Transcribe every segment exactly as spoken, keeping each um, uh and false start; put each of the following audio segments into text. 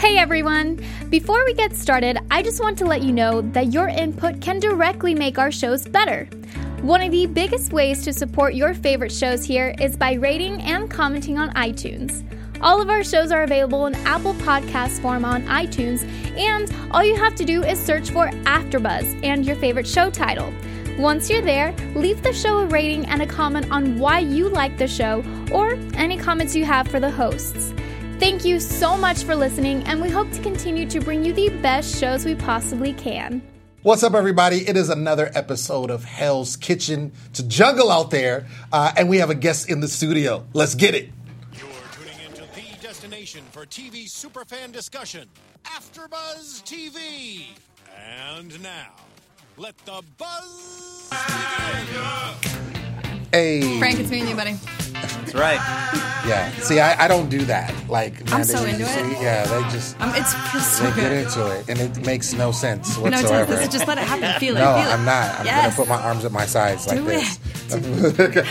Hey everyone! Before we get started, I just want to let you know that your input can directly make our shows better. One of the biggest ways to support your favorite shows here is by rating and commenting on iTunes. All of our shows are available in Apple Podcast form on iTunes, and all you have to do is search for AfterBuzz and your favorite show title. Once you're there, leave the show a rating and a comment on why you like the show or any comments you have for the hosts. Thank you so much for listening, and we hope to continue to bring you the best shows we possibly can. What's up, everybody? It is another episode of Hell's Kitchen to Jungle out there, uh, and we have a guest in the studio. Let's get it. You're tuning into the destination for T V superfan discussion, AfterBuzz T V. And now, let the buzz begin. Hey. Frank, it's me and you, buddy. That's right. Yeah. See, I, I don't do that. Like, man, I'm so they, into see, it. Yeah, they just Um, it's feels so they good. get into it, and it makes no sense No, it whatsoever. doesn't. Just let it happen. Feel it. No, Feel it. I'm not. I'm Yes. gonna put my arms at my sides like Do this. it.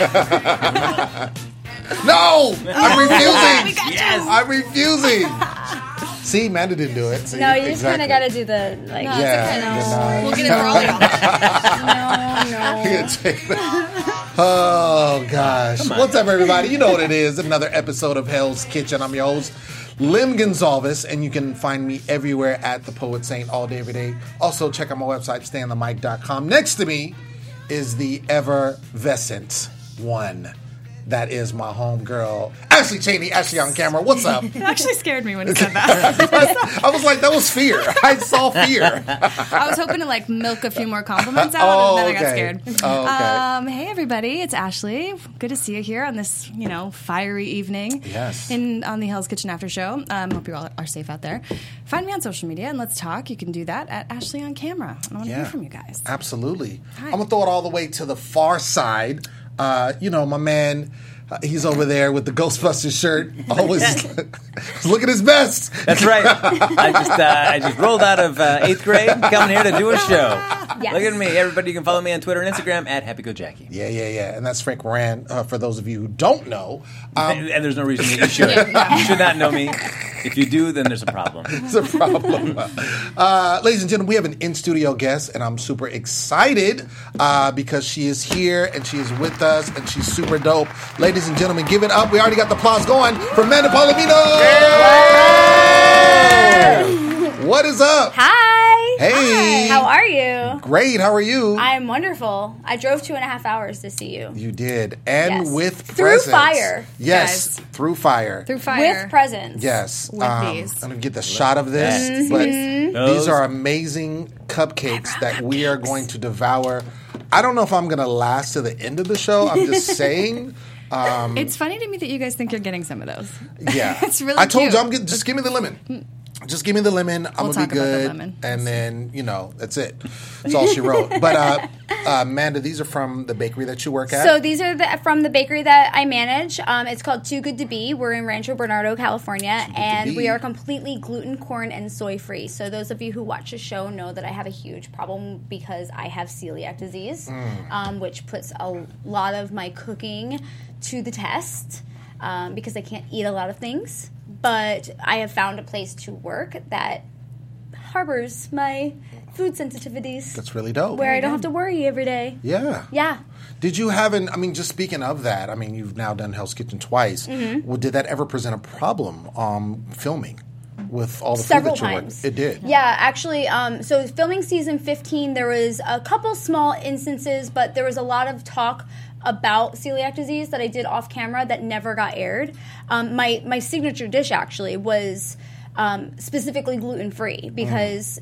No, I'm refusing. We got Yes. I'm refusing. See, Amanda didn't do it. See? No, you just Exactly. kind of got to do the, like, No, Yeah, it's okay. good night. We'll get it for all y'all. no, no. Take that. Oh, gosh. What's up, everybody? You know what it is. Another episode of Hell's Kitchen. I'm your host, Lim Gonzalez, and you can find me everywhere at The Poet Saint all day, every day. Also, check out my website, stay on the mic dot com. Next to me is the effervescent one. That is my homegirl, Ashley Cheney. Ashley on camera. What's up? It actually scared me when you said that. I was like, that was fear. I saw fear. I was hoping to like milk a few more compliments out, Oh, and then I got okay. scared. Oh, okay. Um, hey, everybody, it's Ashley. Good to see you here on this, you know, fiery evening. Yes. In on the Hell's Kitchen After Show. Um, hope you all are safe out there. Find me on social media and let's talk. You can do that at Ashley on Camera. I want to hear from you guys. Absolutely. Hi. I'm going to throw it all the way to the far side. Uh, you know, my man, uh, he's over there with the Ghostbusters shirt. Always look at his best. That's right. I just uh, I just rolled out of uh, eighth grade, coming here to do a show. Yes. Look at me. Everybody, you can follow me on Twitter and Instagram at HappyGoJackie. Yeah, yeah, yeah. And that's Frank Moran, uh, for those of you who don't know. Um, And, and there's no reason that you should. You should not know me. If you do, then there's a problem. It's a problem. Uh, ladies and gentlemen, we have an in-studio guest, and I'm super excited uh, because she is here, and she is with us, and she's super dope. Ladies and gentlemen, give it up. We already got the applause going for Amanda Palomino. What is up? Hi. Hey. How are you? Great. How are you? I am wonderful. I drove two and a half hours to see you. You did. And Yes. with Through presents. fire. Yes, Guys. through fire. Through fire. With presents. Yes. With um, these. I'm going to get the shot of this. Yes. But Those- these are amazing cupcakes that we are going to devour. I don't know if I'm going to last to the end of the show. I'm just saying. Um, It's funny to me that you guys think you're getting some of those. yeah. It's really I told cute. you, I'm get, just give me the lemon. Just give me the lemon. I'm We'll going to be talk about the good. lemon. And then, you know, that's it. That's all she wrote. But, uh, uh, Amanda, these are from the bakery that you work at? So these are the, from the bakery that I manage. Um, it's called Too Good to Be. We're in Rancho Bernardo, California, to and Be. we are completely gluten, corn, and soy free. So those of you who watch the show know that I have a huge problem because I have celiac disease, Mm. um, which puts a lot of my cooking to the test um, because I can't eat a lot of things. But I have found a place to work that harbors my food sensitivities, That's really dope. where I don't have to worry every day. Yeah. Yeah. Did you have an, I mean, just speaking of that, I mean, you've now done Hell's Kitchen twice. Mm-hmm. Well, did that ever present a problem um, filming with all the Several food that you times. worked? It did. Yeah, actually, um, so filming season fifteen, there was a couple small instances, but there was a lot of talk about celiac disease that I did off camera that never got aired. Um, my my signature dish actually was um, specifically gluten free because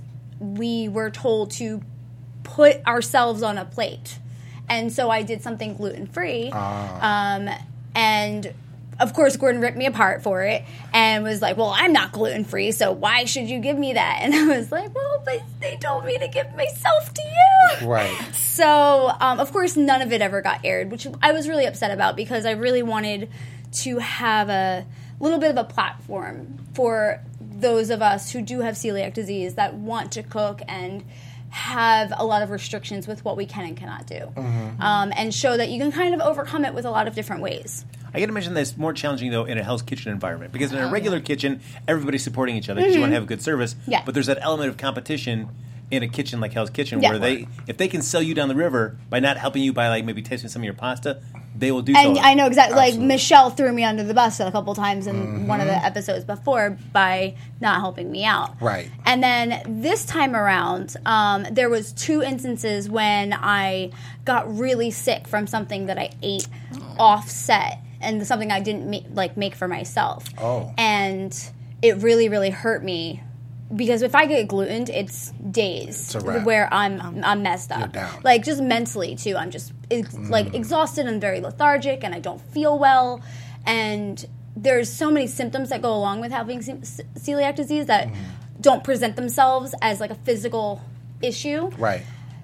we were told to put ourselves on a plate, and so I did something gluten free, um, and. Of course, Gordon ripped me apart for it and was like, well, I'm not gluten-free, so why should you give me that? And I was like, well, but they told me to give myself to you. Right. So, um, of course, none of it ever got aired, which I was really upset about because I really wanted to have a little bit of a platform for those of us who do have celiac disease that want to cook and have a lot of restrictions with what we can and cannot do, mm-hmm. um, and show that you can kind of overcome it with a lot of different ways. I can imagine that's more challenging, though, in a Hell's Kitchen environment. Because in a regular kitchen, everybody's supporting each other because mm-hmm. you want to have a good service. Yeah. But there's that element of competition in a kitchen like Hell's Kitchen yeah. where they, if they can sell you down the river by not helping you by like maybe tasting some of your pasta, they will do and so. I know exactly. Absolutely. Like Michelle threw me under the bus a couple times in mm-hmm. one of the episodes before by not helping me out. Right. And then this time around, um, there was two instances when I got really sick from something that I ate oh. off set and something I didn't ma- like make for myself. Oh. And it really, really hurt me. Because if I get glutened, it's days where I'm I'm messed up. You're down. Like just mentally too. I'm just ex- mm. like exhausted and very lethargic, and I don't feel well. And there's so many symptoms that go along with having ce- celiac disease that mm. don't present themselves as like a physical issue. Right.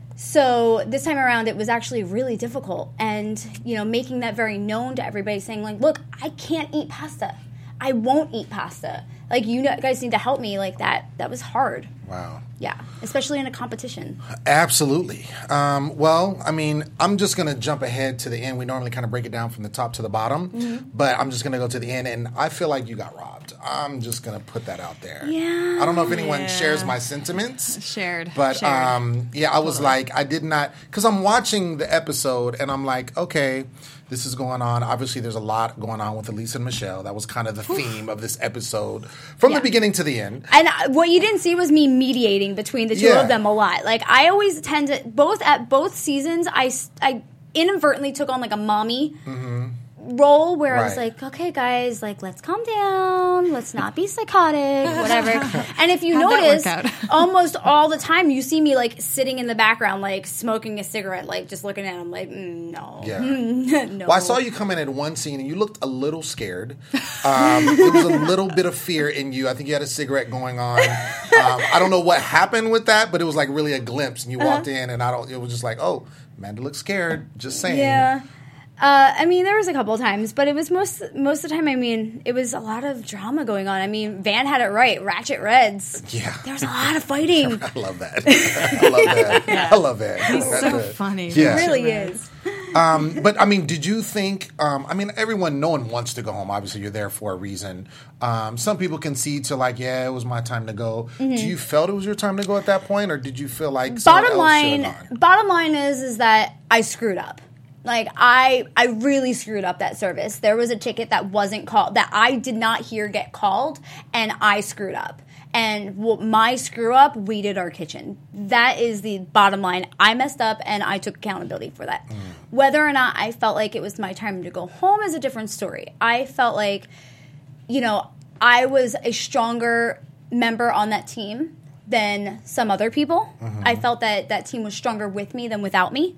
So this time around, it was actually really difficult, and you know, making that very known to everybody, saying like, "Look, I can't eat pasta. I won't eat pasta. Like, you guys need to help me." Like that. That was hard. Wow. Yeah, especially in a competition. Absolutely. Um, well, I mean, I'm just going to jump ahead to the end. We normally kind of break it down from the top to the bottom, mm-hmm. but I'm just going to go to the end, and I feel like you got robbed. I'm just going to put that out there. Yeah. I don't know if anyone yeah. shares my sentiments. Shared. But, Shared. Um, yeah, I was totally. like, I did not, because I'm watching the episode, and I'm like, okay, this is going on. Obviously, there's a lot going on with Elise and Michelle. That was kind of the theme of this episode from yeah. the beginning to the end. And what you didn't see was me mediating between the two yeah. of them a lot. Like, I always tend to, both at both seasons, I, I inadvertently took on like a mommy mm-hmm. role where right. I was like, okay, guys, like, let's calm down. Let's not be psychotic, whatever. And if you How'd notice, almost all the time you see me like sitting in the background, like smoking a cigarette, like just looking at him like, mm, no. Yeah. no. Well, I saw you come in at one scene and you looked a little scared. Um, there was a little bit of fear in you. I think you had a cigarette going on. Um, I don't know what happened with that, but it was like really a glimpse. And you uh-huh. walked in and I don't, it was just like, oh, Amanda looks scared. Just saying. Yeah. Uh, I mean, there was a couple of times, but it was most most of the time. I mean, it was a lot of drama going on. I mean, Van had it right. Ratchet Reds. Yeah, there was a lot of fighting. I love that. I love that. yeah. I love that. He's That's so it. funny. Yeah. He really is. Um, but I mean, did you think? Um, I mean, everyone, no one wants to go home. Obviously, you're there for a reason. Um, some people concede to like, yeah, it was my time to go. Mm-hmm. Do you felt it was your time to go at that point, or did you feel like bottom line? Else bottom line is is that I screwed up. Like, I I really screwed up that service. There was a ticket that wasn't called, that I did not hear get called, and I screwed up. And well, my screw up weeded our kitchen. That is the bottom line. I messed up, and I took accountability for that. Mm. Whether or not I felt like it was my time to go home is a different story. I felt like, you know, I was a stronger member on that team than some other people. Mm-hmm. I felt that that team was stronger with me than without me.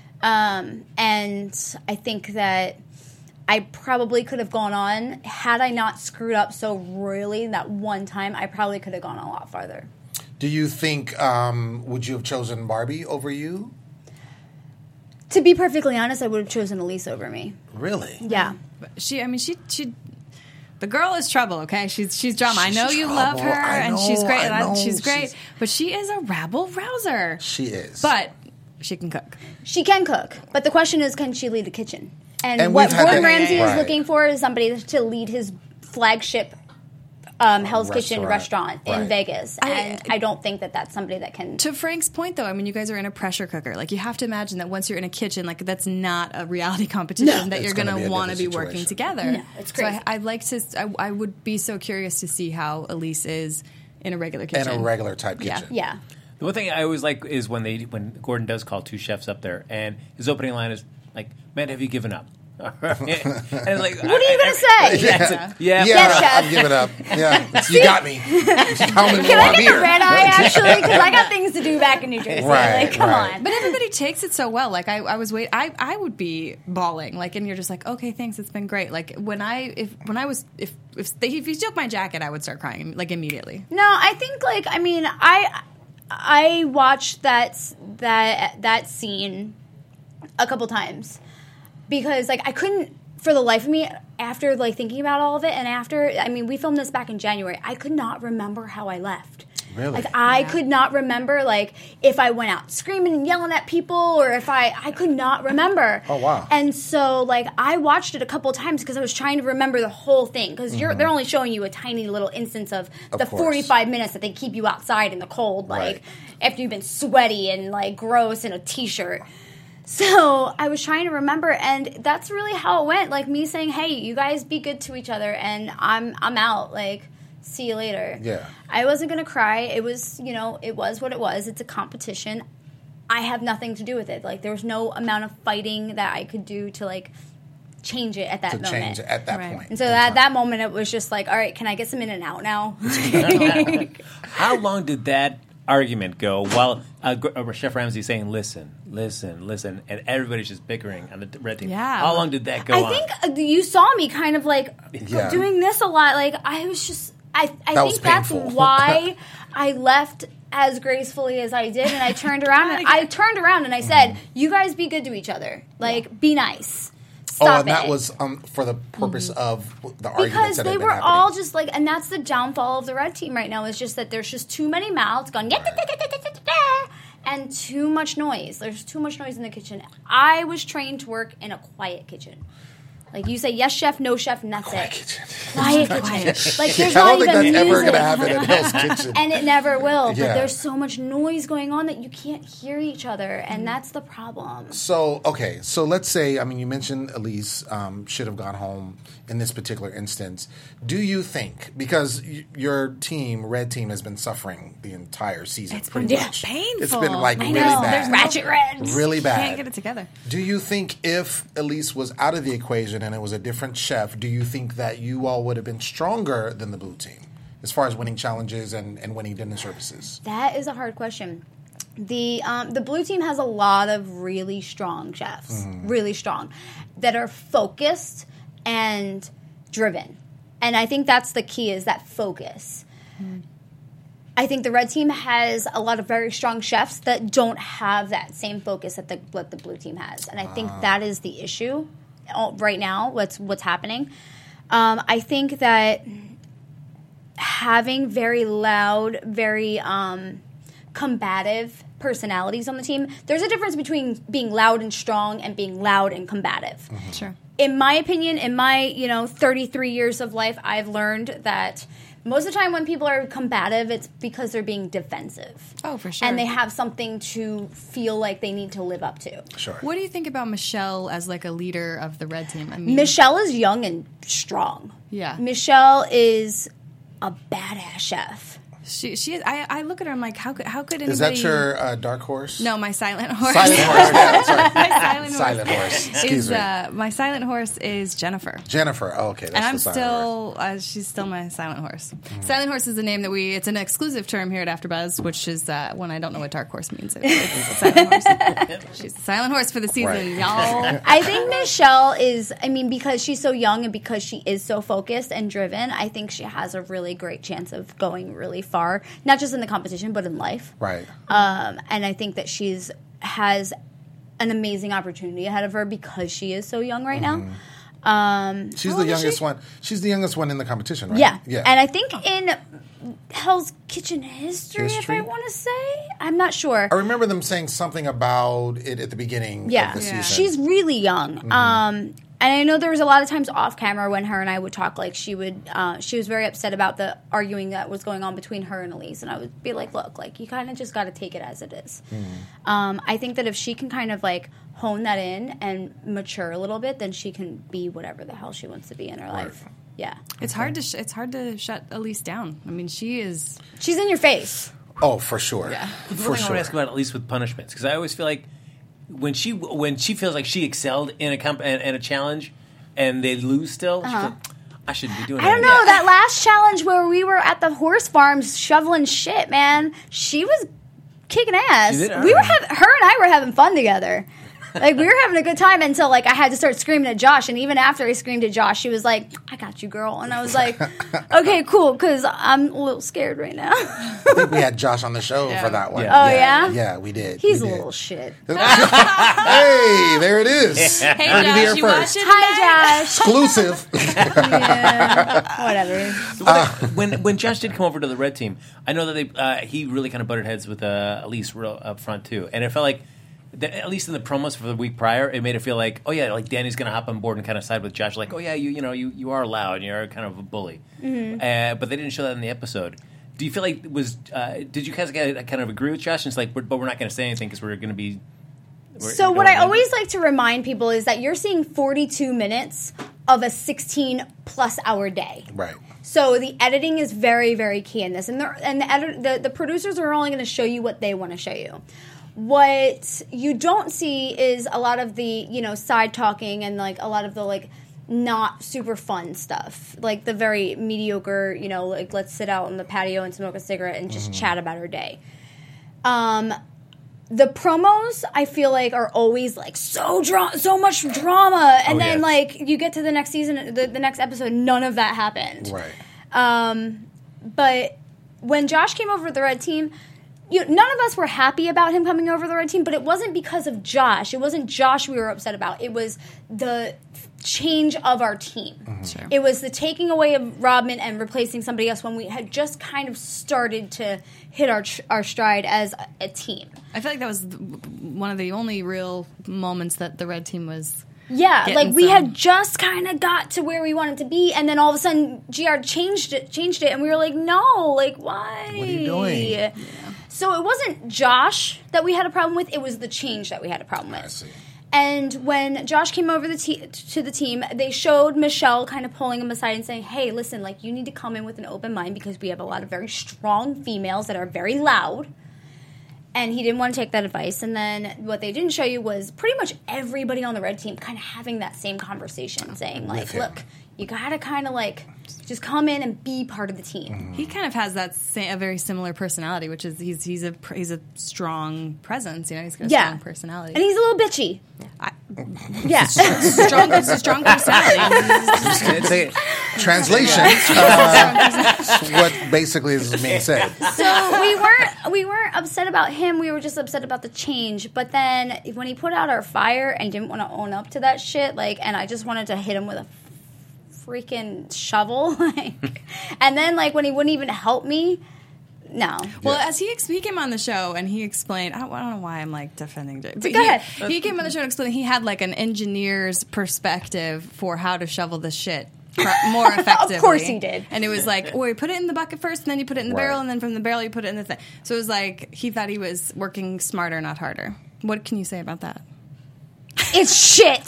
Um, and I think that I probably could have gone on, had I not screwed up so royally that one time, I probably could have gone a lot farther. Do you think, um, would you have chosen Barbie over you? To be perfectly honest, I would have chosen Elise over me. Really? Yeah. She, I mean, she, she, the girl is trouble, okay? She's she's drama. She's I know you trouble. love her, I and know, she's great. I And know. she's great, She's- but she is a rabble rouser. She is. But she can cook. She can cook, but the question is, can she lead the kitchen? And, And what we've had Gordon that- Ramsay Right. is looking for is somebody to lead his flagship um, Hell's Kitchen Restaurant. restaurant in Right. Vegas. I- And I don't think that that's somebody that can... To Frank's point, though, I mean, you guys are in a pressure cooker. Like, you have to imagine that once you're in a kitchen, like, that's not a reality competition that It's you're gonna going be a to want to be different working situation. together. No, it's So crazy. I, I'd like to, I, I would be so curious to see how Elise is in a regular kitchen. In a regular type Yeah. kitchen. Yeah. The one thing I always like is when they when Gordon does call two chefs up there, and his opening line is like, "Man, have you given up?" and it's like, What are you going to say? Yeah, it's like, yeah, Yeah, Yes, chef. I'll give it up. Yeah, you got me. You got me Can more. I I'm get here. the red eye, actually? Because I got things to do back in New Jersey. Right, like, come right. on. But everybody takes it so well. Like I, I was wait, I, I would be bawling. Like, and you're just like, okay, thanks, it's been great. Like when I, if when I was, if if they, if you took my jacket, I would start crying like immediately. No, I think, like, I mean, I I watched that that that scene a couple times because, like, I couldn't, for the life of me, after, like, thinking about all of it, and after, I mean, we filmed this back in January, I could not remember how I left. Really? Like I could not remember like if I went out screaming and yelling at people or if I I could not remember. Oh wow. And so like I watched it a couple of times because I was trying to remember the whole thing because you're they're only showing you a tiny little instance of, Of the course. forty-five minutes that they keep you outside in the cold like Right. after you've been sweaty and like gross in a t-shirt. So I was trying to remember, and that's really how it went. Like me saying, "Hey, you guys be good to each other," and I'm I'm out. Like, see you later. Yeah. I wasn't gonna cry. It was, you know, it was what it was. It's a competition. I have nothing to do with it. Like there was no amount of fighting that I could do to like change it at that To moment. change it at that Right. point. And so in at time. that moment, it was just like, all right, can I get some in and out now? How long did that argument go while uh, Gr- uh, Chef Ramsay saying, listen, listen, listen, and everybody's just bickering on the t- red team? Yeah. How long did that go I on? think uh, you saw me kind of like Yeah. doing this a lot. Like I was just, I, I That was think that's painful. why I left as gracefully as I did, and I turned around and I turned around and I said, "You guys be good to each other. Like be nice. Stop Oh, and that it." was um, for the purpose of the arguments because that they had been were happening. all just like, and that's the downfall of the red team right now is just that there's just too many mouths going and too much noise. There's too much noise in the kitchen. I was trained to work in a quiet kitchen. Like you say, yes, chef, no, chef, and that's Quiet it. kitchen. Quiet kitchen. Like there's I not don't think even that's music. ever going to happen in Hell's Kitchen. And it never will. Yeah. But there's so much noise going on that you can't hear each other, and that's the problem. So, okay, so let's say, I mean, you mentioned Elise um, should have gone home in this particular instance. Do you think, because y- your team, Red Team, has been suffering the entire season It's pretty been much. painful. It's been like I really know. bad. There's Ratchet Reds. Really bad. Can't get it together. Do you think if Elise was out of the equation and it was a different chef, do you think that you all would have been stronger than the blue team as far as winning challenges and, and winning dinner services? That is a hard question. The um, the blue team has a lot of really strong chefs, really strong, that are focused and driven. And I think that's the key is that focus. I think the red team has a lot of very strong chefs that don't have that same focus that the, what the blue team has. And I think that is the issue uh, right now, what's, what's happening. Um, I think that having very loud, very um, combative personalities on the team, there's a difference between being loud and strong and being loud and combative. Sure. In my opinion, in my, you know, thirty-three years of life, I've learned that most of the time when people are combative, it's because they're being defensive. Oh, for sure. And they have something to feel like they need to live up to. Sure. What do you think about Michelle as like a leader of the red team? I mean, Michelle is young and strong. Yeah. Michelle is a badass chef. she she is. I, I look at her. I'm like, how could how could anybody? Is that your uh, dark horse? No, my silent horse. Silent horse. Yeah, sorry. my silent horse. Silent horse. Excuse is, me. Uh, my silent horse is Jennifer. Jennifer. Oh, okay. That's And I'm the silent horse. still, uh, she's still my silent horse. Silent horse is a name that we, it's an exclusive term here at AfterBuzz, which is uh, when I don't know what dark horse means. It, it's a silent horse. She's the silent horse for the season, Right. y'all. I think Michelle is, I mean, because she's so young and because she is so focused and driven, I think she has a really great chance of going really far, not just in the competition, but in life. Right. Um, and I think that she's has an amazing opportunity ahead of her because she is so young right now. Um, She's how the old is youngest she? one. She's the youngest one in the competition, right? Yeah. Yeah. And I think in Hell's Kitchen history, History? if I want to say, I'm not sure. I remember them saying something about it at the beginning Yeah, of the Yeah. season. she's really young. Um, and I know there was a lot of times off camera when her and I would talk. Like she would, uh, she was very upset about the arguing that was going on between her and Elise. And I would be like, "Look, like you kind of just got to take it as it is." Um, I think that if she can kind of like hone that in and mature a little bit, then she can be whatever the hell she wants to be in her life. Yeah, It's hard to sh- it's hard to shut Elise down. I mean, she is. she's in your face. Oh, for sure. Yeah. The For thing I sure. want to ask about at least with punishments, because I always feel like when she when she feels like she excelled in a comp- in, in a challenge and they lose still, she's like, I shouldn't be doing that. I don't know, that last challenge where we were at the horse farms shoveling shit, man. She was kicking ass. She did? We were Alright. having her and I were having fun together. Like, we were having a good time until, like, I had to start screaming at Josh. And even after I screamed at Josh, she was like, I got you, girl. And I was like, okay, cool, because I'm a little scared right now. I think we had Josh on the show Yeah. for that one. Yeah. Oh, yeah? Yeah, we did. He's we a did. little shit. Hey, there it is. Hey, Heard it Josh, here you first. watching? Hi, Josh. Exclusive. Yeah, whatever. So when, when when Josh did come over to the red team, I know that they uh, he really kind of butted heads with uh, Elise real up front too, and it felt like that, at least in the promos for the week prior, it made it feel like, oh yeah, like Danny's going to hop on board and kind of side with Josh, like, oh yeah, you you know you you are loud, you're kind of a bully, mm-hmm. uh, but they didn't show that in the episode. Do you feel like it was? Uh, did you guys kind of agree with Josh? And it's like, but we're not going to say anything because we're going to be. So what I always like to remind people is that you're seeing forty-two minutes of a sixteen plus hour day. Right. So the editing is very, very key in this, and the and the, edit, the, the producers are only going to show you what they want to show you. What you don't see is a lot of the, you know, side talking and like a lot of the like not super fun stuff, like the very mediocre, you know, like let's sit out on the patio and smoke a cigarette and just mm-hmm. chat about our day. Um. The promos, I feel like, are always like so dra- so much drama, and oh, then yes. like you get to the next season, the, the next episode, none of that happened. Right. Um, but when Josh came over to the red team, you know, none of us were happy about him coming over to the red team, but it wasn't because of Josh. It wasn't Josh we were upset about. It was the change of our team. Mm-hmm. Sure. It was the taking away of Rodman and replacing somebody else when we had just kind of started to hit our tr- our stride as a, a team. I feel like that was th- one of the only real moments that the red team was. Yeah, Getting like we some- had just kind of got to where we wanted to be, and then all of a sudden G R changed it, changed it, and we were like, no, like why? What are you doing? Yeah. So it wasn't Josh that we had a problem with; it was the change that we had a problem with. I see. And when Josh came over the te- to the team, they showed Michelle kind of pulling him aside and saying, hey, listen, like you need to come in with an open mind because we have a lot of very strong females that are very loud. And he didn't want to take that advice. And then what they didn't show you was pretty much everybody on the red team kind of having that same conversation, saying like, him. look, you got to kind of like just come in and be part of the team. Mm-hmm. He kind of has that sa- a very similar personality, which is he's he's a pr- he's a strong presence. You know, he's got a Yeah. strong personality. And he's a little bitchy. I, Yeah. strong, it's a strong personality. It's a- Translation. uh, what basically is being said. So we weren't we weren't upset about him. We were just upset about the change. But then when he put out our fire and didn't want to own up to that shit, like, and I just wanted to hit him with a freaking shovel, like, and then like when he wouldn't even help me, no. Well, Yeah. as he ex- he came on the show and he explained, I don't, I don't know why I'm like defending Jake. But Go he, ahead. He came on the show and explained he had like an engineer's perspective for how to shovel this shit pr- more effectively. Of course he did. And it was like, well, you put it in the bucket first, and then you put it in the Right. barrel, and then from the barrel you put it in the thing. So it was like he thought he was working smarter, not harder. What can you say about that? It's shit.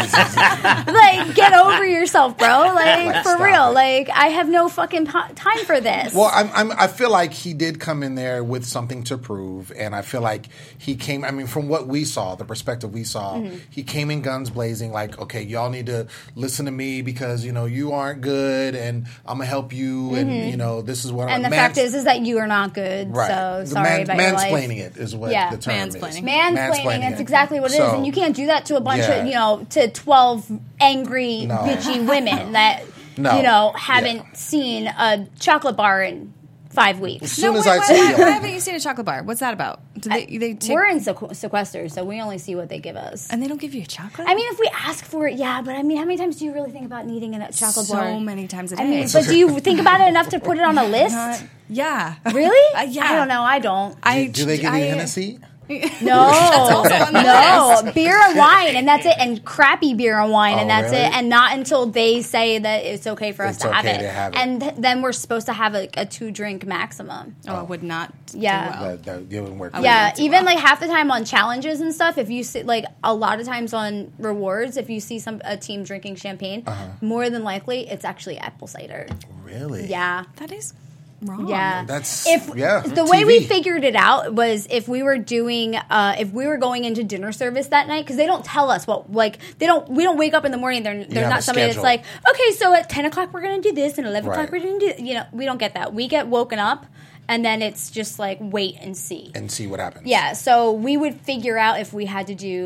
Like, get over yourself, bro. Like, Like, for stop real. it. Like, I have no fucking po- time for this. Well, I'm, I'm, I feel like he did come in there with something to prove, and I feel like he came. I mean, from what we saw, the perspective we saw, Mm-hmm. he came in guns blazing. Like, okay, y'all need to listen to me because you know you aren't good, and I'm gonna help you, and you know this is what. Mm-hmm. and I'm, the fact is, is that you are not good. right? So The sorry man- about your life. mansplaining it is what Yeah. the term Mansplaining. is. Mansplaining, that's it. exactly what it is. So- And you can't do that to a bunch Yeah. of, you know, to twelve angry, No. bitchy women that, No. you know, haven't Yeah. seen a chocolate bar in five weeks. As soon no, as wait, I why, see why, him, why haven't you seen a chocolate bar? What's that about? Do they, they take, We're in sequ- sequester, so we only see what they give us. and they don't give you a chocolate? I mean, if we ask for it, yeah, but I mean, how many times do you really think about needing a chocolate so bar? many times a day. I mean, but do you think about it enough to put it on a list? Uh, yeah. Really? Uh, yeah. I don't know. I don't. I, do they give you I- Hennessy? No, also on the no, beer and wine, and that's it, and crappy beer and wine, and Oh, that's really? it, and not until they say that it's okay for us It's to have okay it, to have it. and th- then we're supposed to have a, a two drink maximum. Oh, I would not. Yeah. Do well. That, that, that wouldn't work. I Yeah, wouldn't do even well. like half the time on challenges and stuff, if you see like a lot of times on rewards, if you see some a team drinking champagne, Uh-huh. more than likely it's actually apple cider. Really? Yeah. That is wrong. Yeah, That's- if yeah, the way we T V. figured it out was if we were doing uh, if we were going into dinner service that night because they don't tell us what like they don't we don't wake up in the morning they're they're have not a somebody schedule. that's like okay so at ten o'clock we're gonna do this and eleven Right. o'clock we're gonna do you know we don't get that we get woken up and then it's just like wait and see and see what happens. yeah so we would figure out if we had to do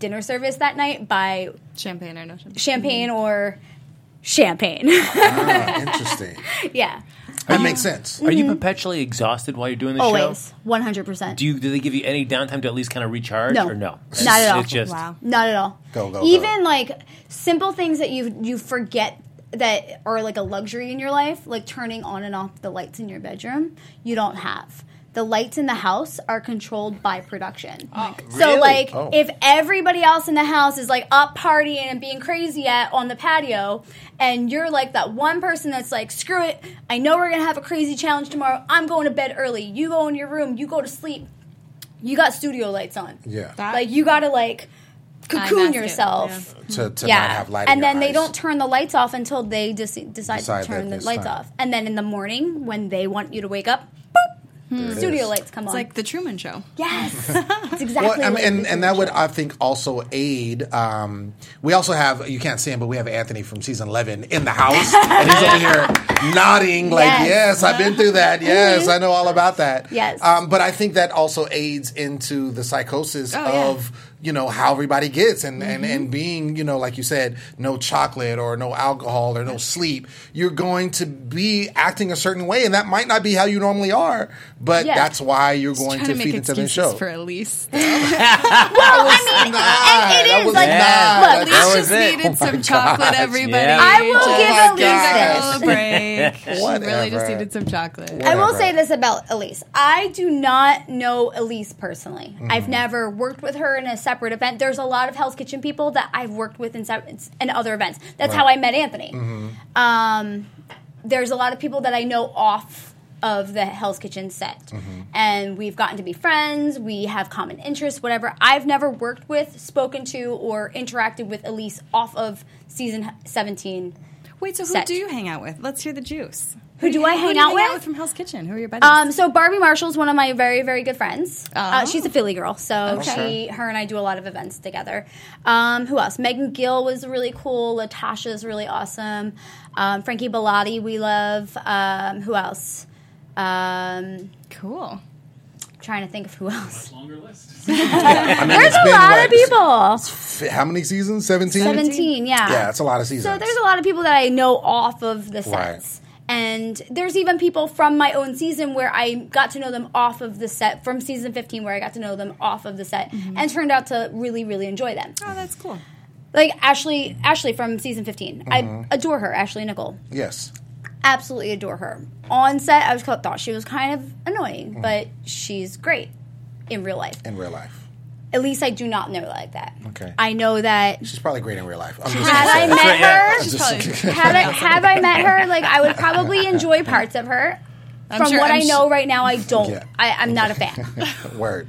dinner service that night by Champagne or no champagne? champagne or champagne. Ah, interesting. Yeah. That makes sense. Are you perpetually exhausted while you're doing the show? Always. one hundred percent. Do you do they give you any downtime to at least kind of recharge No. or no? Not at all. It's just Wow. Not at all. Go, go, Even go. like simple things that you you forget that are like a luxury in your life, like turning on and off the lights in your bedroom, you don't have. The lights in the house are controlled by production. So really? like Oh. if everybody else in the house is like up partying and being crazy at on the patio, and you're like that one person that's like, screw it, I know we're gonna have a crazy challenge tomorrow, I'm going to bed early. You go in your room, you go to sleep. You got studio lights on. Yeah. That- Like you gotta like mask cocoon it, yourself. To, to Yeah, not have light and in your then they eyes. don't turn the lights off until they dis- decide, Decide to turn that the it's lights time. off. And then in the morning, when they want you to wake up, boop, There it studio is. lights come It's on. like the Truman Show. yes, it's exactly. Well, I mean, like and, the and that would, show. I think, also aid. Um, we also have, you can't see him, but we have Anthony from season eleven in the house. And he's over here nodding, like, Yes. yes, I've been through that. Yes, I know all about that. Yes. Um, but I think that also aids into the psychosis Oh, yeah. of, you know, how everybody gets and, and, and being, you know, like you said, no chocolate or no alcohol or no sleep. You're going to be acting a certain way, and that might not be how you normally are, but Yeah. that's why you're going Trying to to make feed into the excuses show. for Elise. well, I mean, and it that is was like, not- look, that Elise was just it. needed Oh my some chocolate, gosh. everybody. Yeah. I will Just give my Elise gosh. give her a break. She Whatever. really just needed some chocolate. I will Whatever. say this about Elise. I do not know Elise personally. Mm-hmm. I've never worked with her in a separate event. There's a lot of Hell's Kitchen people that I've worked with in, se- in other events. That's how I met Anthony. Mm-hmm. Um, there's a lot of people that I know off of the Hell's Kitchen set. Mm-hmm. And we've gotten to be friends. We have common interests, whatever. I've never worked with, spoken to, or interacted with Elise off of season seventeen. Wait, so who set. do you hang out with? Let's hear the juice. Who do I Who hang do you out with? from Hell's Kitchen? Who are your buddies? Um, so Barbie Marshall's one of my very, very good friends. Uh, Oh. she's a Philly girl, so Okay. she, her and I do a lot of events together. Um, who else? Megan Gill was really cool. Latasha's really awesome. Um, Frankie Bellotti we love. Um, who else? Um, cool. trying to think of who else. Longer list. I mean, There's it's a been, lot what, of people. f- How many seasons? seventeen? Seventeen, yeah. Yeah, it's a lot of seasons. So there's a lot of people that I know off of the Right. sets. And there's even people from my own season where I got to know them off of the set, from season fifteen where I got to know them off of the set and turned out to really, really enjoy them. Oh, that's cool. Like Ashley Ashley from season fifteen. Mm-hmm. I adore her, Ashley Nicole. Yes. Absolutely adore her. On set, I was thought she was kind of annoying, Mm. but she's great in real life. In real life. At least I do not know like that. Okay. I know that She's probably great in real life. I'm just had I gonna say. met her, She's Just- probably had I, had I met her, like I would probably enjoy parts of her. I'm From sure- what I'm I su- know right now, I don't. Yeah. I, I'm not a fan. Word.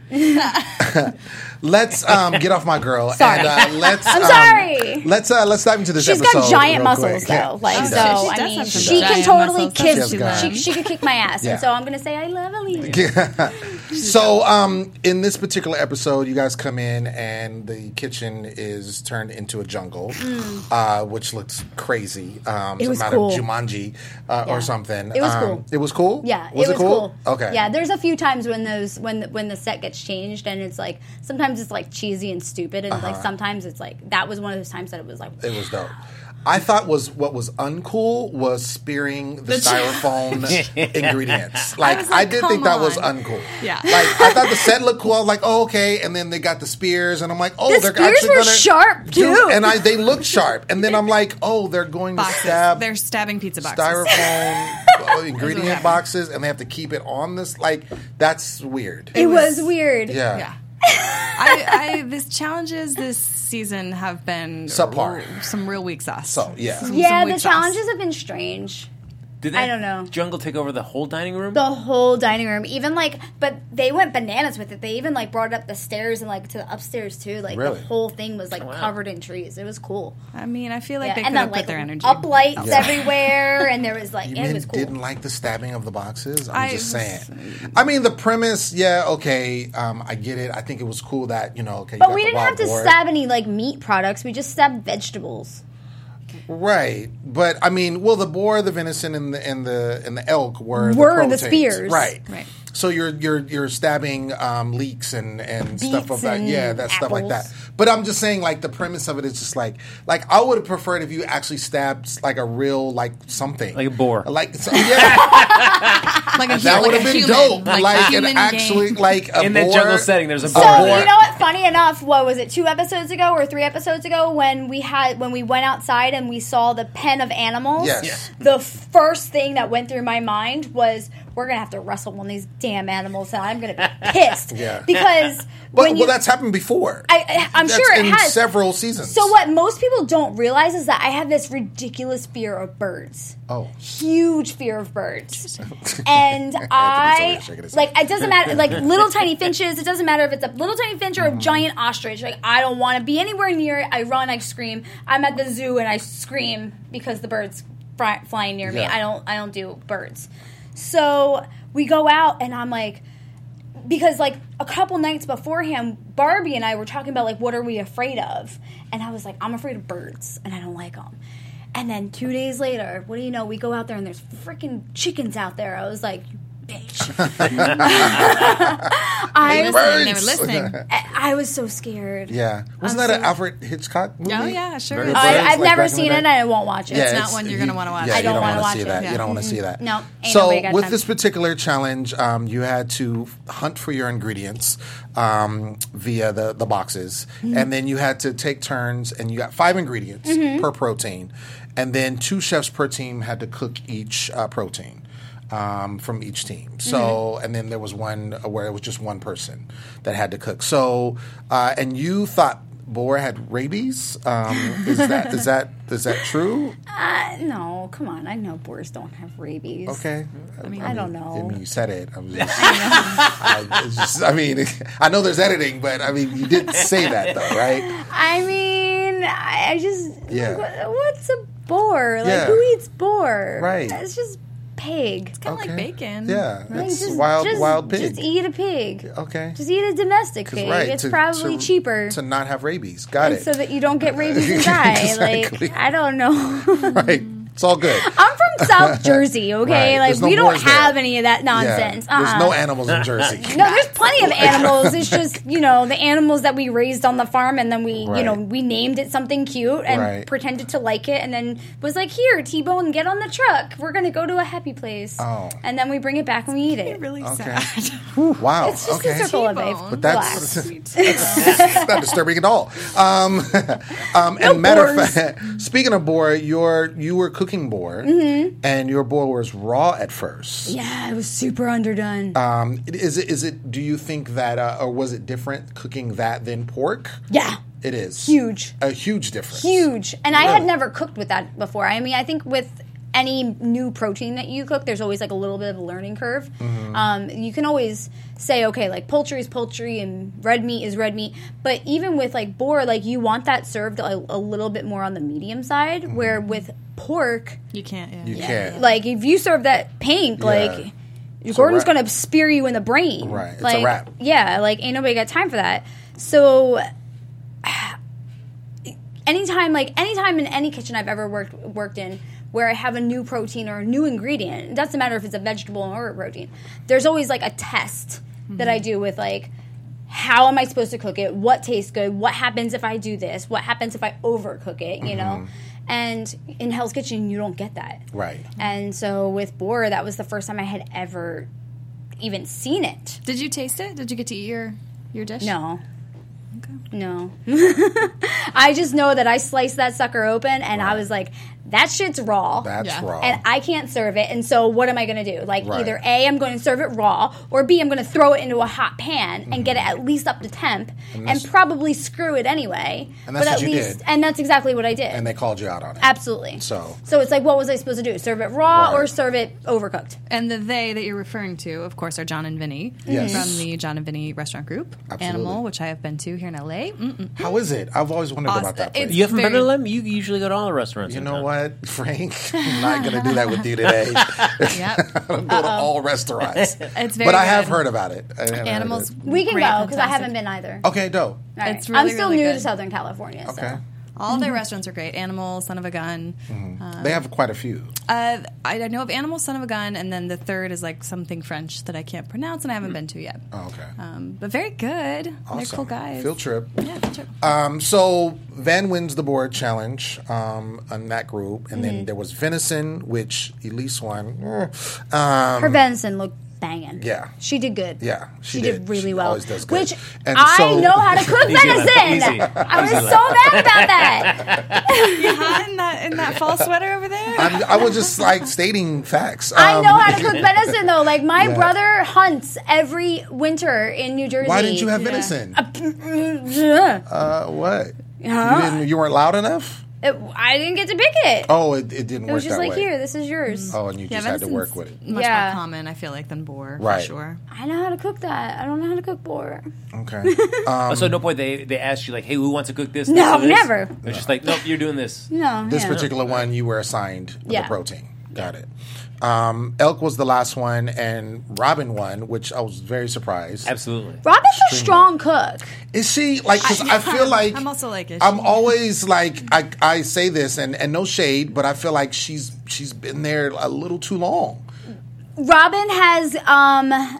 Let's um, get off my girl. Sorry. And, uh, let's, I'm um, sorry. Let's uh, let's dive into this She's episode. got giant real muscles, quick. though. Yeah, Like she so, does. She I does mean, have some she can giant totally muscles, doesn't kiss. she, though? She, she could kick my ass, Yeah. and so I'm gonna say I love Elise. So, um, in this particular episode, you guys come in and the kitchen is turned into a jungle, uh, which looks crazy. Um, Mm. It some was out cool. of Jumanji uh, Yeah. or something. It was Um, cool. It was cool. Yeah, was it was cool? Okay. Yeah, there's a few times when those when the, when the set gets changed, and it's like sometimes it's like cheesy and stupid, and Uh-huh. like sometimes it's like that was one of those times that it was like It was dope. I thought was what was uncool was spearing the, styrofoam ingredients. Like I, was like, did come think that was on. uncool. Yeah. Like I thought the set looked cool. I was like, oh okay, and then they got the spears, and I'm like, oh, The they're spears actually were gonna sharp, do- too. and I they looked sharp, and then I'm like, oh, they're going to boxes. stab They're stabbing pizza boxes. styrofoam uh, ingredient happened. boxes, and they have to keep it on this. Like that's weird. it was, was- weird. Yeah. Yeah. I, I this challenges this season have been Subpar. r- some real weak sauce. So, yeah. Some- Yeah, some the weak sauce. challenges have been strange. Did I that don't know. jungle take over the whole dining room? The whole dining room, even like, but they went bananas with it. They even like brought it up the stairs and like to the upstairs too. Like Really? the whole thing was like wow. covered in trees. It was cool. I mean, I feel like Yeah, they and could then have put like their energy. up lights elsewhere. everywhere, and there was like You it men was cool. didn't like the stabbing of the boxes? I'm I just was- saying. I mean, the premise, yeah, okay, um, I get it. I think it was cool that, you know, okay, you But got we the didn't wild have to boar. stab any like meat products. We just stabbed vegetables. Right. But, I mean, well, the boar, the venison, and the and the, and the elk were, Were the proteins. spears. Right. Right. So you're you're you're stabbing um, leeks and, and stuff of that, and yeah, that stuff like that. apples. But I'm just saying, like the premise of it is just like like I would have preferred if you actually stabbed like a real like something Like a boar. like so, yeah, Like a, that like would a have been human, dope. Like, Like, a an human actually game. like a In boar. that jungle setting, there's a So boar. you know what? Funny enough, what was it? Two episodes ago or three episodes ago, when we had when we went outside and we saw the pen of animals. Yes. The first thing that went through my mind was, we're gonna have to wrestle one of these damn animals, and I'm gonna be pissed. Yeah. Because But, when you, well, that's happened before. I, I, I'm That's sure it in has several seasons. So what most people don't realize is that I have this ridiculous fear of birds. Oh. Huge fear of birds. And I, shaking his like, it doesn't matter, like, little tiny finches, it doesn't matter if it's a little tiny finch or a giant ostrich. Like, I don't want to be anywhere near it. I run, I scream. I'm at the zoo and I scream because the bird's fly, flying near me. Yeah. I don't, I don't do birds. So we go out and I'm like, because like a couple nights beforehand, Barbie and I were talking about like, what are we afraid of? And I was like, I'm afraid of birds and I don't like them. And then two days later, what do you know? We go out there and there's freaking chickens out there. I was like, you bitch. I, Listening, they were Birds. listening. I I was so scared. yeah, wasn't I'm that an so- Alfred Hitchcock movie? Oh, yeah, sure Remember is. I, Birds, I've like, never back in the seen day? it and I won't watch it. Yeah, It's not it's- one you're gonna wanna watch. Yeah, I you don't don't wanna want watch to see it. that. Yeah. You don't want to see that. No, ain't So nobody got with time. this particular challenge, um, you had to hunt for your ingredients um, via the the boxes, Mm-hmm. and then you had to take turns, and you got five ingredients Mm-hmm. per protein, and then two chefs per team had to cook each uh, protein. Um, from each team. So, Mm-hmm. and then there was one where it was just one person that had to cook. So, uh, and you thought boar had rabies. Um, is that is that is that true? Uh, no, come on. I know boars don't have rabies. Okay. I mean, I don't know. I mean, you said it. I, was just, I, it's just, I mean, I know there's editing, but I mean, you did say that though, right? I mean, I I just Yeah. what- what's a boar? Like Yeah. who eats boar? Right. It's just pig. Kind of Okay. like bacon. Yeah, Like, it's just- wild, just- wild pig. Just eat a pig. Okay. Just eat a domestic 'Cause, pig. right, It's to- probably to- cheaper. to not have rabies. Got and it. so that you don't get rabies and die. Exactly. Like I don't know. Right. It's all good. I'm from South Jersey, okay? Right. Like There's no we don't boars there. have any of that nonsense. Yeah. There's Uh-uh. no animals in Jersey. No, there's plenty of animals. It's just, you know, the animals that we raised on the farm and then we, you know, Right. we named it something cute and Right. pretended to like it and then was like, here, T-Bone, get on the truck. We're going to go to a happy place. Oh. And then we bring it back and we eat it. Really Okay. sad. Wow. It's just okay. a circle of life. T-bone. But that's Relax. it's not disturbing at all. Um, um, No and matter of boars. fact, speaking of boar, your you were cooking boar, Mm-hmm. and your boar was raw at first. Yeah, it was super underdone. Um, is it? Is it? Do you think that, uh, or was it different cooking that than pork? yeah. It is Huge. a huge difference. Huge. And I had Really? never cooked with that before. I mean, I think with any new protein that you cook, there's always like a little bit of a learning curve. Mm-hmm. Um, you can always say, okay, like poultry is poultry and red meat is red meat. But even with like boar, like you want that served a, a little bit more on the medium side, Mm-hmm. where with pork, You can't. Yeah. You can't. like if you serve that pink, Yeah. like It's a Gordon's wrap. gonna spear you in the brain. Right. It's a like, wrap. Yeah, like ain't nobody got time for that. So anytime like anytime in any kitchen I've ever worked worked in where I have a new protein or a new ingredient, it doesn't matter if it's a vegetable or a protein, there's always like a test that I do with like how am I supposed to cook it, what tastes good, what happens if I do this, what happens if I overcook it, you know. And in Hell's Kitchen you don't get that. Right. And so with boar, that was the first time I had ever even seen it. Did you taste it? Did you get to eat your your dish? No. No. I just know that I sliced that sucker open and I was like, that shit's raw. That's Yeah. raw. And I can't serve it. And so what am I going to do? Like Right. either A, I'm going to serve it raw, or B, I'm going to throw it into a hot pan and get it at least up to temp and, that's- probably screw it anyway. And that's but what at you least, did. And that's exactly what I did. and they called you out on it. Absolutely. So- So it's like, what was I supposed to do? Serve it raw Right. or serve it overcooked? And the they that you're referring to, of course, are John and Vinny Yes. from the John and Vinny restaurant group. Absolutely. Animal, which I have been to here in L A. Mm-mm. How is it? I've always wondered Awesome. about that place. It's- You haven't been to very- them? You usually go to all the restaurants. You in know town. what, Frank? I'm not going to do that with you today. Yep. I don't go to all restaurants. It's very but I have good. heard about it. I have heard Animals. it. We can great, go because I fantastic. haven't been either. Okay, dope. All right. It's really, I'm still really new good. to Southern California. Okay. So. All their restaurants are great. Animal, Son of a Gun. Mm-hmm. they have quite a few. Uh, I, I know of Animal, Son of a Gun, and then the third is like something French that I can't pronounce and I haven't been to yet. Oh, okay. Um, but very good. Awesome. They're cool guys. Field trip. Yeah, field trip. Um, so Van wins the board challenge um, on that group, and then there was venison, which Elise won. Eh. Um, Her venison looked banging. Yeah. She did good. Yeah, she she, did. did. really She well. always does good. Which And I so- know how to cook Easy one. venison. Easy. I was Easy so mad about that. You hot in that in that fall sweater over there? I'm, I was just like stating facts. I Um, know how to cook venison though. Like my Yeah. brother hunts every winter in New Jersey. Why didn't you have venison? Yeah. Uh, what? Huh? You didn't. You weren't loud enough. It, I didn't get to pick it. Oh, it, it didn't it work was just that like, way. here, this is yours. Oh, and you Yeah, just had to venison's work with it. Much Yeah. more common, I feel like, than boar. Right. For sure. I know how to cook that. I don't know how to cook boar. Okay. Um, Oh, so at no point they they asked you like, hey, who wants to cook this? No, this, or this? never. It's just like, nope, you're doing this. No, This yeah. particular one, you were assigned Yeah. the protein. Got it. Um, Elk was the last one, and Robin won, which I was very surprised. Absolutely. Robin's a strong cook. Is she like? Because I, feel like I'm also like, is I'm she- always like I, I say this, and, and no shade, but I feel like she's she's been there a little too long. Robin has um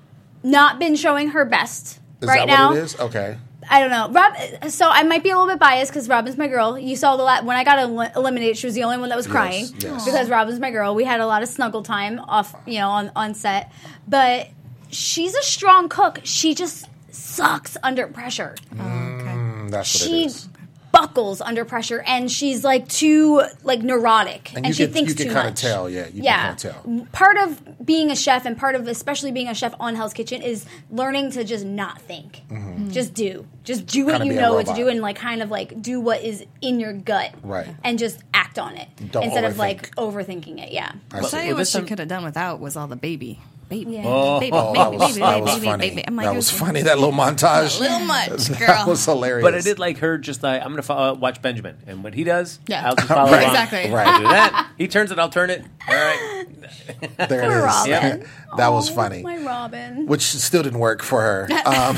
not been showing her best Is right that now. what it is? Okay. I don't know. Rob, so I might be a little bit biased because Robin's my girl. You saw the la- when I got el- eliminated, she was the only one that was crying yes. because Robin's my girl. We had a lot of snuggle time off, you know, on on set. But she's a strong cook. She just sucks under pressure. Oh, okay. Mm, that's what She it is. buckles under pressure, and she's like too like neurotic, And and, you she can- thinks you can too kinda much. tell, yeah, you can yeah. kinda tell. Part of being a chef, and part of especially being a chef on Hell's Kitchen, is learning to just not think, just do, just do what Kinda you be a know what to robot. do, and like kind of like do what is in your gut, Right. and just act on it Don't instead of overthink. like overthinking it. Yeah. I I'll see. tell you Well, what this she time- could have done without was all the baby. Baby, Yeah. Oh. baby, Oh, baby, that was, baby, that baby, was baby, funny. baby. I'm like, that it was funny. That little montage. A little much, That girl. was hilarious. But I did like her just like, I'm going to fo- uh, watch Benjamin. And what he does, Yeah. I'll just follow Right. along. Exactly. Right. I'll do that. He turns it, I'll turn it. All right. There Poor it is. Robin. That was Oh, funny. My Robin. Which still didn't work for her. Um,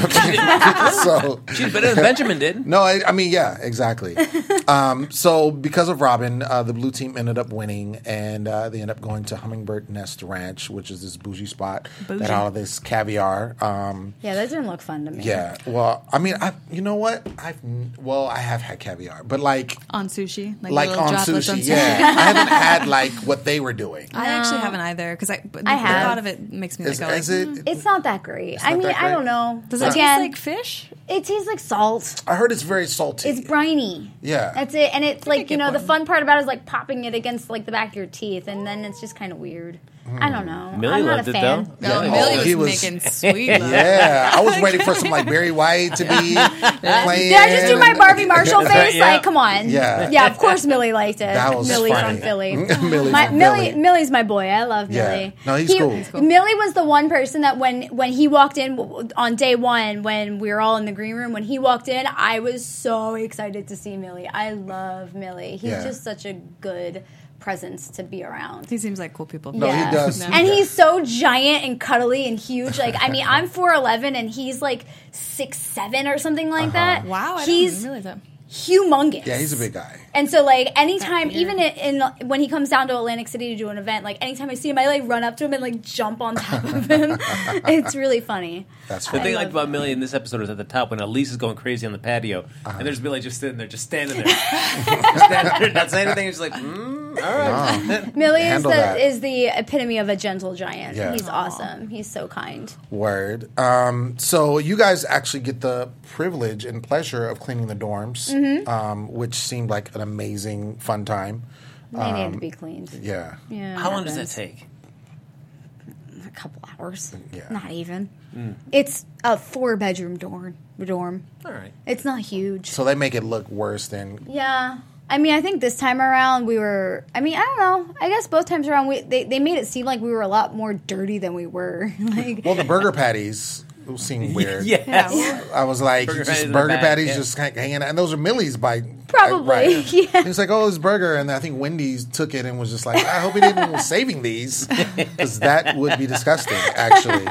so She's better than Benjamin did. no, I, I mean, yeah, exactly. Um, so because of Robin, uh, the blue team ended up winning, and uh, they ended up going to Hummingbird Nest Ranch, which is this bougie spot Bougie. that had all this caviar. Um, Yeah, that didn't look fun to me. yeah, well, I mean, I you know what? I've well, I have had caviar, but like on sushi, like, like little on droplets sushi, on sushi. yeah. I haven't had like what they were doing. I actually haven't either because I, but I the have. thought of it makes me Is, like, go, is like, it? It's not that great. I not mean, that I great? don't know. does it Again, taste like fish? it tastes like salt. I heard it's very salty. It's briny. Yeah. That's it. And it's like, you get know, the one. fun part about it is like popping it against like the back of your teeth, and then it's just kind of weird. I don't know. Millie I'm not loved a it, fan. though. No, Yeah. Millie Oh, was, he was- making sweet love. Yeah, I was waiting for some like Barry White to be playing. Did I just do my Barbie Marshall face? Yeah. Like, come on. Yeah. Yeah, of course Millie liked it. That was Millie's funny. on Philly. Millie's My, on Millie, Philly. Millie's my boy. I love Yeah. Millie. No, he's He- cool. He's cool. Millie was the one person that when when he walked in on day one, when we were all in the green room, when he walked in, I was so excited to see Millie. I love Millie. He's Yeah. just such a good presence to be around. He seems like cool people. No, Yeah. he does. And he's so giant and cuddly and huge. Like, I mean, I'm four eleven and he's like six seven or something like that. Wow, I he's didn't realize that. humongous. Yeah, he's a big guy. And so, like, anytime, even in, in when he comes down to Atlantic City to do an event, like, anytime I see him, I like run up to him and like jump on top of him. It's really funny. That's The funny. thing I love like about that. Millie in this episode is at the top when Elise is going crazy on the patio, Uh-huh. and there's Millie just sitting there, just standing there, just standing there, not saying anything. She's like, mm, all right. Millie is Handle the, that. is the epitome of a gentle giant. Yeah. He's awesome. He's so kind. Word. Um, so you guys actually get the privilege and pleasure of cleaning the dorms, Mm-hmm. um, which seemed like an amazing, fun time. They need to be cleaned. Yeah. Yeah, How it long does that happens. take? A couple hours. Yeah. Not even. Mm. It's a four bedroom dorm. Dorm. All right. It's not huge. So they make it look worse than. Yeah. I mean, I think this time around we were. I mean, I don't know. I guess both times around we they, they made it seem like we were a lot more dirty than we were. Like, Well, the burger patties it was seeming weird. Yes. I was like, Burger just patties in burger the back, patties yeah. just kind of hanging out. And those are Millie's by... Probably, right. yeah. He was like, oh, it's burger. And I think Wendy's took it and was just like, I hope he didn't was saving these. Because that would be disgusting, actually.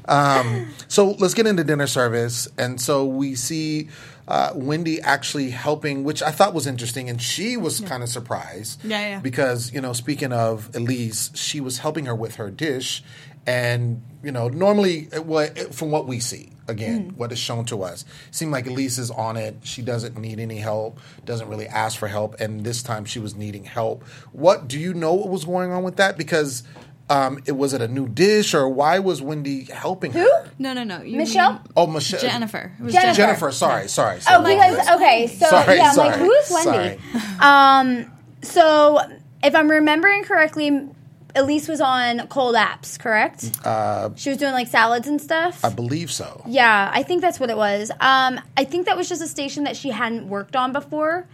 Um, so let's get into dinner service. And so we see uh, Wendy actually helping, which I thought was interesting. And she was kind of surprised. Yeah, yeah. Because, you know, speaking of Elise, she was helping her with her dish. And, you know, normally, well, from what we see, again, mm. what is shown to us, it seemed like Elise is on it. She doesn't need any help, doesn't really ask for help. And this time she was needing help. What, do you know what was going on with that? Because um, it was it a new dish, or why was Wendy helping Who? her? No, no, no. You Michelle? mean Oh, Michelle. Jennifer. It was Jennifer. Jennifer, sorry, sorry. Oh, sorry. because, okay, so, Sorry, yeah, I'm sorry, like, who is Wendy? sorry. Um, so, if I'm remembering correctly, Elise was on Cold Apps, correct? Uh, she was doing, like, salads and stuff? I believe so. Yeah, I think that's what it was. Um, I think that was just a station that she hadn't worked on before.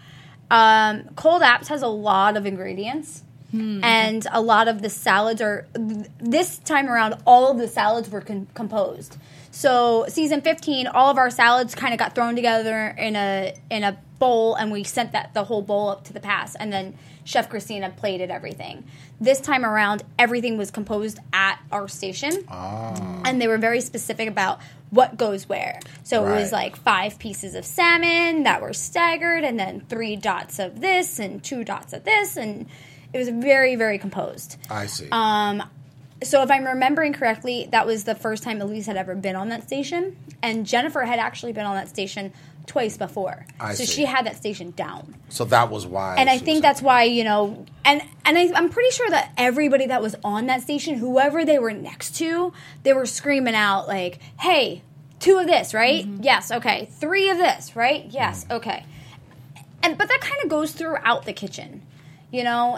Um, Cold Apps has a lot of ingredients. Hmm. And a lot of the salads are, this time around, all of the salads were con- composed. So season fifteen, all of our salads kind of got thrown together in a in a bowl, and we sent that the whole bowl up to the pass, and then Chef Christina plated everything. This time around, everything was composed at our station, Ah. and they were very specific about what goes where. So Right. it was like five pieces of salmon that were staggered, and then three dots of this, and two dots of this, and it was very, very composed. I see. Um, so if I'm remembering correctly, that was the first time Elise had ever been on that station. And Jennifer had actually been on that station twice before. I so see. she had that station down. So that was why. And I she think was that's why, you know, and, and I, I'm pretty sure that everybody that was on that station, whoever they were next to, they were screaming out like, hey, two of this, right? Mm-hmm. Yes, okay. Three of this, right? Yes, Mm-hmm. okay. And but that kind of goes throughout the kitchen, you know.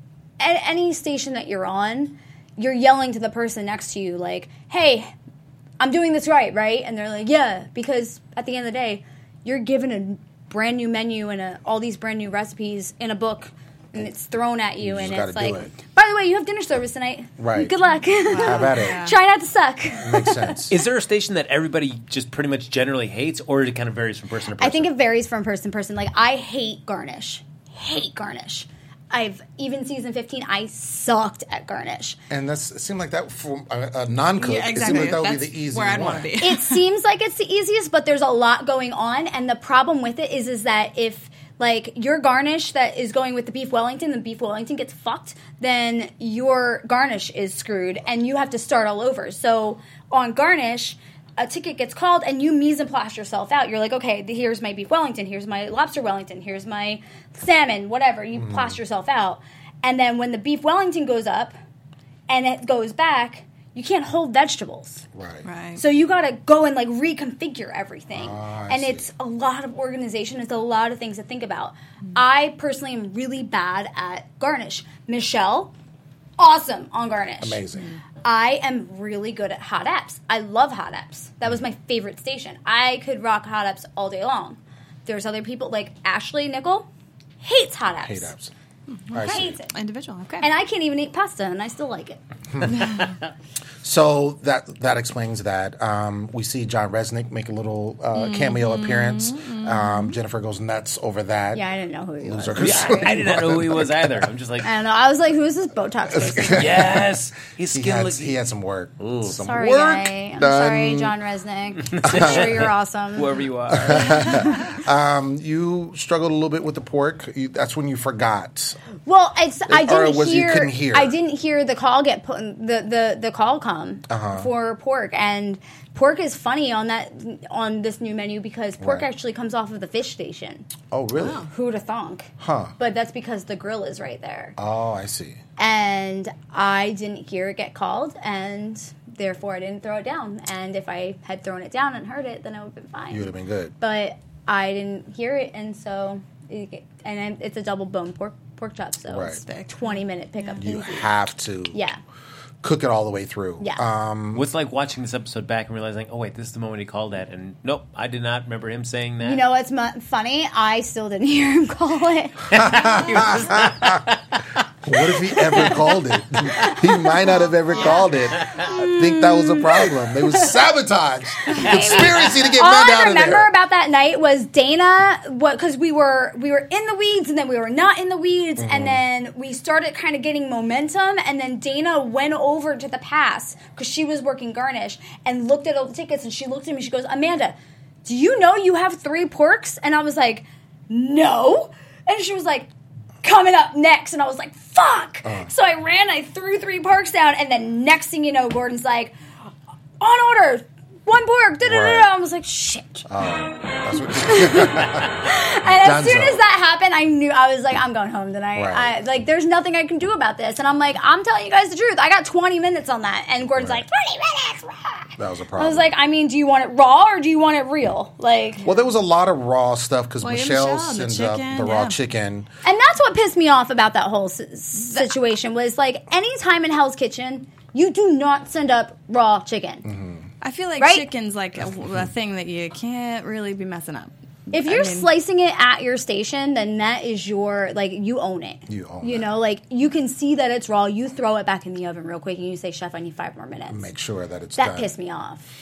At any station that you're on, you're yelling to the person next to you like, hey, I'm doing this right, right? And they're like, yeah, because at the end of the day, you're given a brand new menu and a, all these brand new recipes in a book, and it's thrown at you, You and just it's gotta like, do it. by the way, you have dinner service tonight. Right. Good luck. Have at it. Try not to suck. Makes sense. Is there a station that everybody just pretty much generally hates, or it kind of varies from person to person? I think it varies from person to person. Like, I hate garnish. Hate garnish. I've, even season fifteen, I sucked at garnish. And that's it seemed like that for a, a non-cook. Yeah, It exactly. seemed like that would That's be the easiest where I'd one. want to be. It seems like it's the easiest, but there's a lot going on, and the problem with it is is that if like your garnish that is going with the beef Wellington, the beef Wellington gets fucked, then your garnish is screwed, and you have to start all over. So on garnish, a ticket gets called, and you mise en place yourself out. You're like, okay, here's my beef Wellington, here's my lobster Wellington, here's my salmon, whatever. You mm. plaster yourself out. And then when the beef Wellington goes up and it goes back, you can't hold vegetables. Right. Right. So you got to go and like reconfigure everything. Ah, I and see. it's a lot of organization. It's a lot of things to think about. Mm. I personally am really bad at garnish. Michelle, awesome on garnish. Amazing. I am really good at hot apps. I love hot apps. That was my favorite station. I could rock hot apps all day long. There's other people like Ashley Nickel hates hot apps. Hate apps. I I see. hates it. Individual, okay. And I can't even eat pasta, and I still like it. So that that explains that. Um, we see John Resnick make a little uh, cameo Mm-hmm. appearance. Um, Jennifer goes nuts over that. Yeah, I didn't know who he was. Loser. Yeah, I, I did not know who he was either. I'm just like, I don't know. I was like, who's this Botox person? yes, his He skin had, looks. he had some work. Some Sorry, work guy. I'm done. sorry, John Resnick. I'm sure you're awesome. Whoever you are. You struggled a little bit with the pork. You, that's when you forgot. Well, it's I Or didn't was you hear, couldn't hear? I didn't hear the call get put the the the call come Uh-huh. for pork, and pork is funny on that on this new menu because pork Right. actually comes off of the fish station. Oh, really? Who'd have thunk? Huh. But that's because the grill is right there, Oh, I see. and I didn't hear it get called, and therefore I didn't throw it down. And if I had thrown it down and heard it, then I would have been fine. You would have been good. But I didn't hear it, and so it, and it's a double bone pork pork chop, so Right. it's twenty minute pickup. You easy. have to Yeah. cook it all the way through. Yeah. Um, What's like watching this episode back and realizing, oh wait, this is the moment he called that, and nope, I did not remember him saying that. You know what's mu- funny? I still didn't hear him call it. What if he ever called it? He might not have ever called it. I think that was a problem. They was sabotage. Conspiracy to get All Amanda I out of remember there. about that night was Dana, what because we were we were in the weeds and then we were not in the weeds, Mm-hmm. and then we started kind of getting momentum, and then Dana went over to the pass because she was working Garnish and looked at all the tickets, and she looked at me. She goes, "Amanda, do you know you have three porks?" And I was like, "No," and she was like, "Coming up next," and I was like, "Fuck!" Uh. So I ran, I threw three porks down, and then next thing you know, Gordon's like, "On order, one pork." Da da da. Right. I was like, "Shit!" Oh, that's what And as soon Dunzo. as that happened, I knew I was like, "I'm going home tonight." Right. I, like, there's nothing I can do about this, and I'm like, "I'm telling you guys the truth. I got twenty minutes on that," and Gordon's Right. like, twenty minutes. Rah. that was a I problem. was like, "I mean, do you want it raw or do you want it real?" Like. well, there was a lot of raw stuff because Well, yeah, Michelle Michelle, the sends up chicken, the raw yeah. chicken. And that's what pissed me off about that whole s- situation was like anytime in Hell's Kitchen, you do not send up raw chicken. Mm-hmm. I feel like Right? chicken's like a, a thing that you can't really be messing up. If I you're mean- slicing it at your station, then that is your like you own it. You own You it. know, like you can see that it's raw. You throw it back in the oven real quick, and you say, "Chef, I need five more minutes." Make sure that it's that done. pissed me off.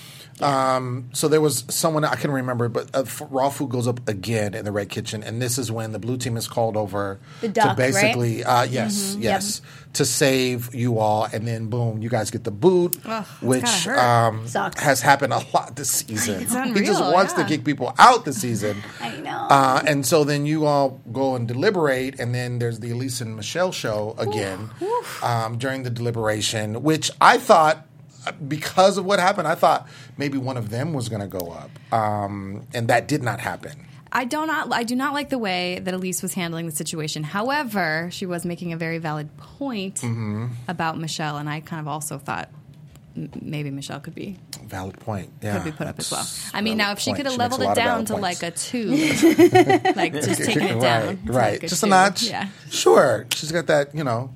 So there was someone, I can remember, but uh, f- raw food goes up again in the Red Kitchen, and this is when the blue team is called over The to duck, basically, uh, yes, yes, to save you all, and then boom, you guys get the boot, Ugh, that's which gotta hurt. um, Sucks. has happened a lot this season. It's he just unreal, wants yeah. to kick people out this season. I know. Uh, and so then you all go and deliberate, and then there's the Elise and Michelle show again um, during the deliberation, which I thought, because of what happened, I thought maybe one of them was going to go up, um, and that did not happen. I do not. I do not like the way that Elise was handling the situation. However, she was making a very valid point Mm-hmm. about Michelle, and I kind of also thought m- maybe Michelle could be Valid point. Yeah, could be put up as well. that's I mean, valid now if she point. could have She makes leveled a it lot of down valid to points. like a two, like just taking it down, right, to right, like a just two. a notch. Yeah. Sure, she's got that, you know,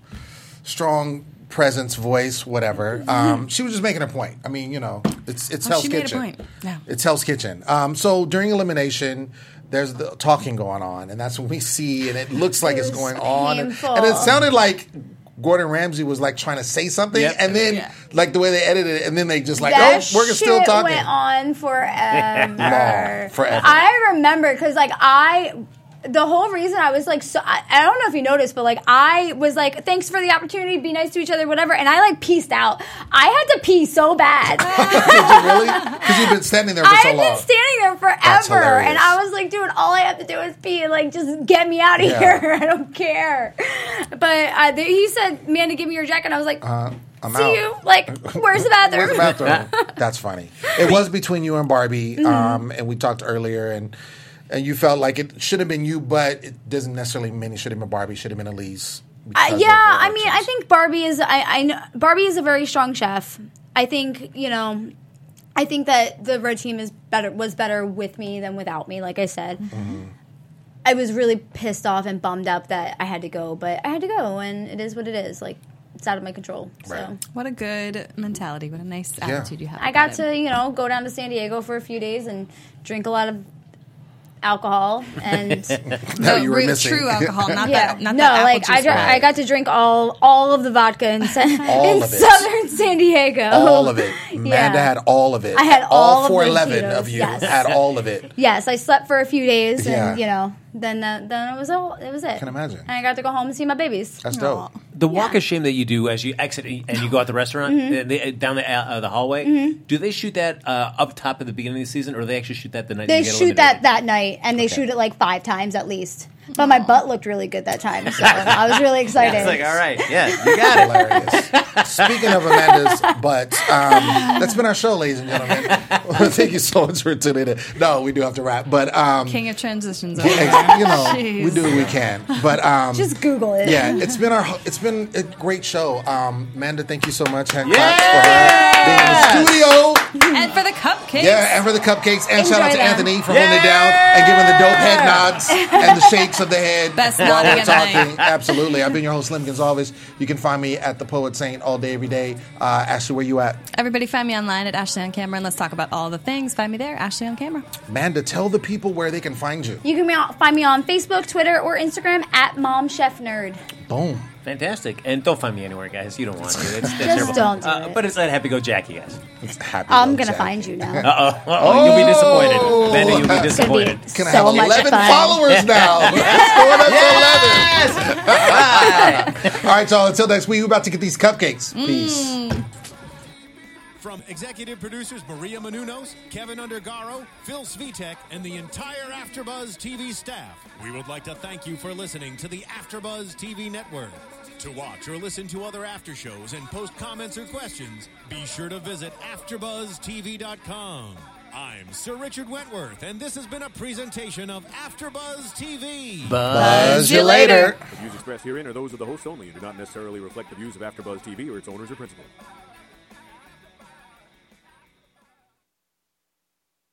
strong presence, voice, whatever. Um, she was just making a point. I mean, you know, it's it's Oh, Hell's she made a Kitchen. point. Yeah. It's Hell's Kitchen. Um, so during elimination, there's the talking going on, and that's when we see, and it looks like It it's was going on, and, painful. and it sounded like Gordon Ramsay was like trying to say something, Yep. and then Yeah. like the way they edited it, and then they just like, that oh, we're shit still talking. went on forever. Long, forever. I remember because like I. The whole reason I was like, so I, I don't know if you noticed, but like I was like, thanks for the opportunity, be nice to each other, whatever. And I like pieced out. I had to pee so bad. Did you really? Because you've been standing there for I so had long. been standing there That's forever, hilarious. and I was like, dude, all I have to do is pee. Like, just get me out of Yeah. here. I don't care. But uh, th- he said, "Man, to give me your jacket." And I was like, Uh, I'm "See out. you." Like, where's the bathroom? Where's the bathroom? That's funny. It was between you and Barbie, Mm-hmm. um, and we talked earlier, and and you felt like it should have been you, but it doesn't necessarily mean it should have been Barbie. Should have been Elise. Uh, because of yeah, her I mean, I actions. think Barbie is. I, I know Barbie is a very strong chef. I think you know. I think that the red team is better. Was better with me than without me. Like I said, Mm-hmm. I was really pissed off and bummed up that I had to go, but I had to go, and it is what it is. Like it's out of my control. So. Right. What a good mentality. What a nice attitude you have. I about got it. to, you know, go down to San Diego for a few days and drink a lot of alcohol and That No, you were real- missing. true alcohol, not yeah, that. Not no, that like apple I, juice dr- one. I got to drink all all of the vodka in, sa- All in of it. southern San Diego. all of it. Amanda Yeah. had all of it. I had all of four the eleven Tito's, of you yes. had all of it. Yes, I slept for a few days, Yeah. and you know, then uh, then it was all. It was it. Can imagine. And I got to go home and see my babies. That's dope. The walk of shame that you do as you exit and you go out the restaurant Mm-hmm. uh, they, down the uh, the hallway. Do they shoot that uh, up top at the beginning of the season, or do they actually shoot that the night They you get shoot that eliminated? that night, and they Okay. shoot it like five times at least. But my butt looked really good that time, so I was really excited. It's like, all right, yeah, you got it. Hilarious. Speaking of Amanda's butt, um, that's been our show, ladies and gentlemen. Thank you so much for tuning in. No, we do have to wrap, but um, King of transitions. Over you there. know, we Jeez. do what we can. But um, Just Google it. yeah, it's been our it's been a great show. Um, Amanda, thank you so much. Hand Yeah! claps for her being in the studio. And for the cupcakes. Yeah, and for the cupcakes, and shout out Enjoy to them. Anthony for holding it down and giving the dope head nods and the shakes of the head Best while nodding we're of the night. talking. Absolutely. I've been your host, Slim Gonzalez. You can find me at the Poet Saint all day, every day. Uh, Ashley, where you at? Everybody find me online at Ashley on Camera, and let's talk about all the things. Find me there, Ashley on Camera. Amanda, tell the people where they can find you. You can me- find me on Facebook, Twitter, or Instagram at Mom Chef Nerd. Boom. Fantastic. And don't find me anywhere, guys. You don't want to. It's, it's Just terrible. don't do uh, it. But it's at Happy Go Jackie, guys. It's happy. I'm Go gonna Jackie. find you now. Uh-oh. Uh-oh. You'll be disappointed. Amanda, you'll be It's gonna be disappointed. Can I so have much eleven fun. followers now? It's going up to eleven. Yes! All right, y'all. Until next week, we're about to get these cupcakes. Peace. From executive producers Maria Menounos, Kevin Undergaro, Phil Svitek, and the entire AfterBuzz T V staff, we would like to thank you for listening to the AfterBuzz T V network. To watch or listen to other after shows and post comments or questions, be sure to visit after buzz T V dot com. I'm Sir Richard Wentworth, and this has been a presentation of AfterBuzz T V. Buzz you later. The views expressed herein are those of the hosts only and do not necessarily reflect the views of AfterBuzz T V or its owners or principals.